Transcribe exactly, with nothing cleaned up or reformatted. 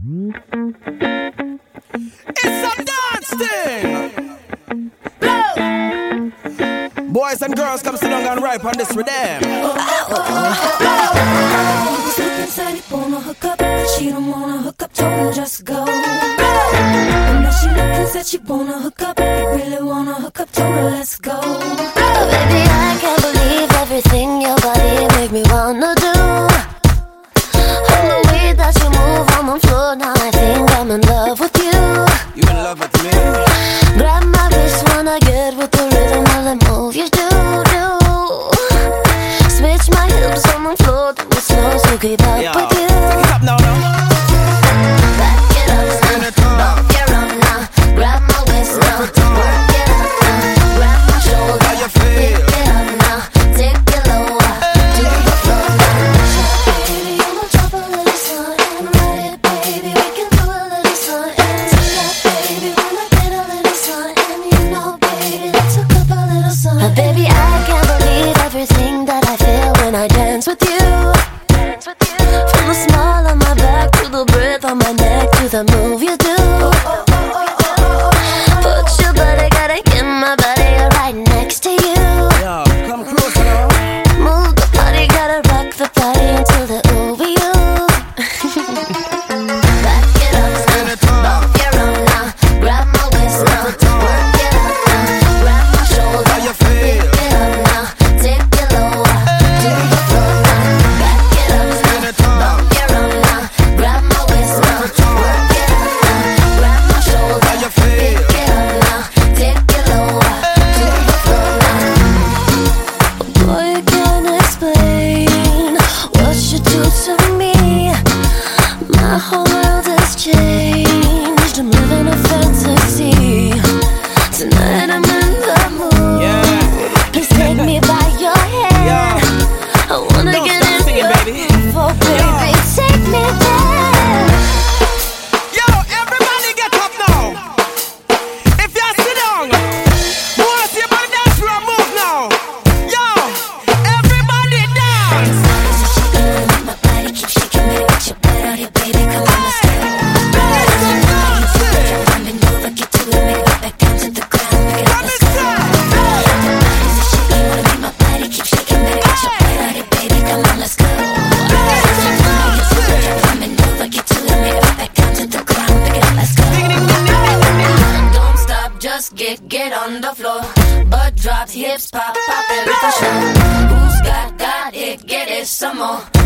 It's a dance thing. Blow. Boys and girls, come sit down and ripe on this with them. He's looking said he wanna hook up, but she don't wanna hook up, told him just go. And now she looking said she wanna hook up, really wanna hook up, told her let's go. Oh, baby, I can't believe everything your body make me wanna do. And the way that you move on the floor, now I think I'm in love with you. You in love with me? Grab my wrist when I get with the rhythm of the move you do, do. Switch my hips on the floor, do it slow, so keep up Yo, with you. Stop now, now. Back it up now, bump your up now. Grab my waist now, work it up now. Grab my shoulder, How you feel? pick it up now. Take it lower, to the floor now. Baby, I'ma drop a little something, ride it, baby. We can do a little something. Take that, baby, when I get a little something. You know, baby, let's hook up a little something. Uh, baby, I can't believe everything that I feel when I dance with you. Dance with you. From the smile on my back to the breath on my neck to the move you do. Put your body, gotta get my body right next to you. Yo, come closer now. Move the body, gotta rock the body until the ooh you. Back it up now, bump your own now. Grab my waist now, work it up now. Grab my shoulder, How you feel? pick it up now. Take it lower, to the floor now. Back it up now, bump your own now. Grab my waist now, work it up now. Grab my shoulder, How you feel? pick it up now. Take it lower, to the floor now. Boy, you can't explain what you do to me. My whole world has changed. I'm living a fantasy. Tonight I'm in the mood. Yeah. Please take me by your hand. Yeah. I wanna Don't get stop in singing, your baby. info, baby. Take me there. Yo, everybody get up now. If you sit down, boys, you better dance for a move now. Yo, everybody dance. My body keep shaking, baby, get your butt out here, baby, come on, let's go. Come Bend over, get to it, make it back down to the ground, make it let's go. Is it shaking, wanna be my body keep shaking, baby, get your butt out here, baby, come on, let's go. Bend over, get to it, make it back down to the ground, make it let's go. Don't stop, just get, get on the floor. Butt drops, hips pop, pop it for sure. Who's got, got it, get it some more.